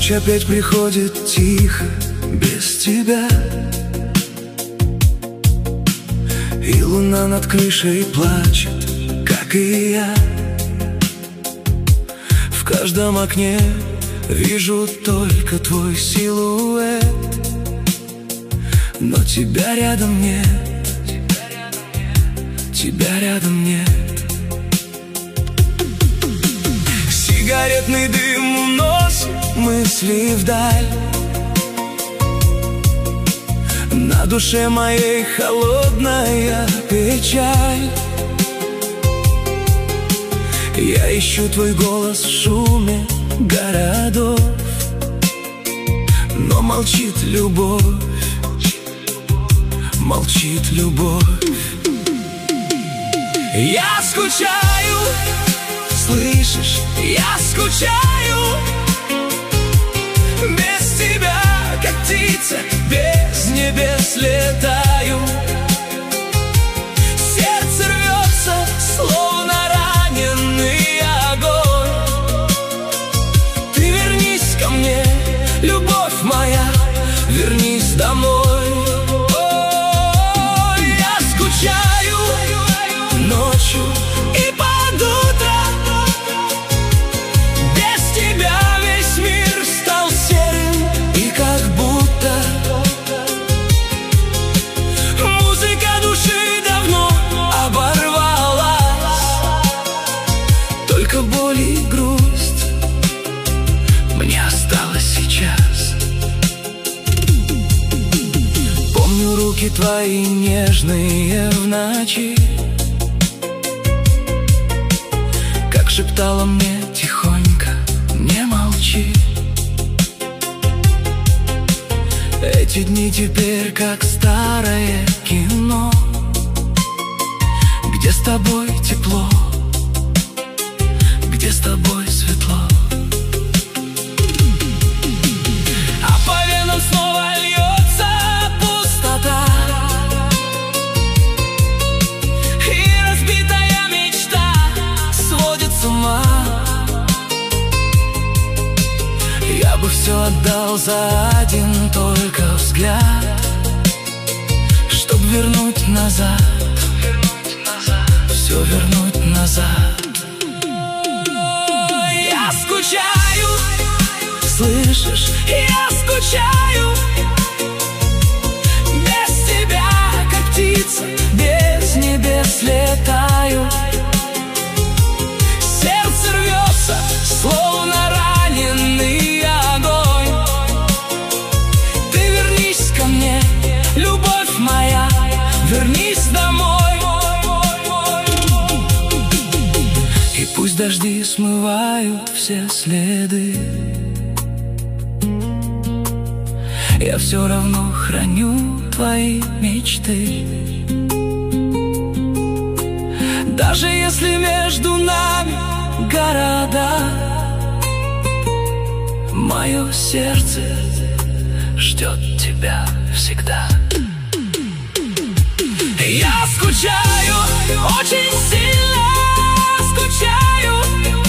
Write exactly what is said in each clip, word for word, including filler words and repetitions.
Ночь опять приходит тихо, без тебя. И луна над крышей плачет, как и я. В каждом окне вижу только твой силуэт, но тебя рядом нет, тебя рядом нет. Сигаретный дым уносит мысли вдаль. На душе моей холодная печаль. Я ищу твой голос в шуме городов, но молчит любовь, молчит любовь. Я скучаю, слышишь, я скучаю. Без тебя, как птица, без небес летаю. Сердце рвется, словно раненый огонь. Ты вернись ко мне, любовь моя, вернись домой. О, я скучаю ночью и под утро. Без тебя весь мир стал серым, и как будто музыка души давно оборвалась. Только боль и грусть мне осталось сейчас. Помню руки твои нежные в ночи, как шептала мне тихонько: не молчи. Эти дни теперь как старое кино, где с тобой тепло, где с тобой светло. А по венам снова льется пустота, и разбитая мечта сводит с ума. Я бы все отдал за один только взгляд, чтоб вернуть назад, все вернуть назад. Я скучаю, слышишь, я скучаю. Без тебя, как птица, без небес летаю. Сердце рвется, словно раненый огонь. Ты вернись ко мне, любовь моя, вернись домой. И пусть дожди смывают все следы, я все равно храню твои мечты. Даже если между нами города, мое сердце ждет тебя всегда. Я скучаю, очень сильно скучаю.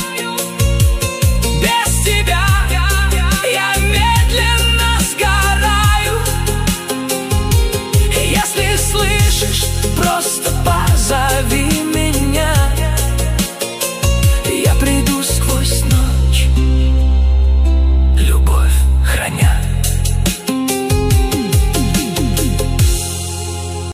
Без тебя я медленно сгораю. Если слышишь, просто по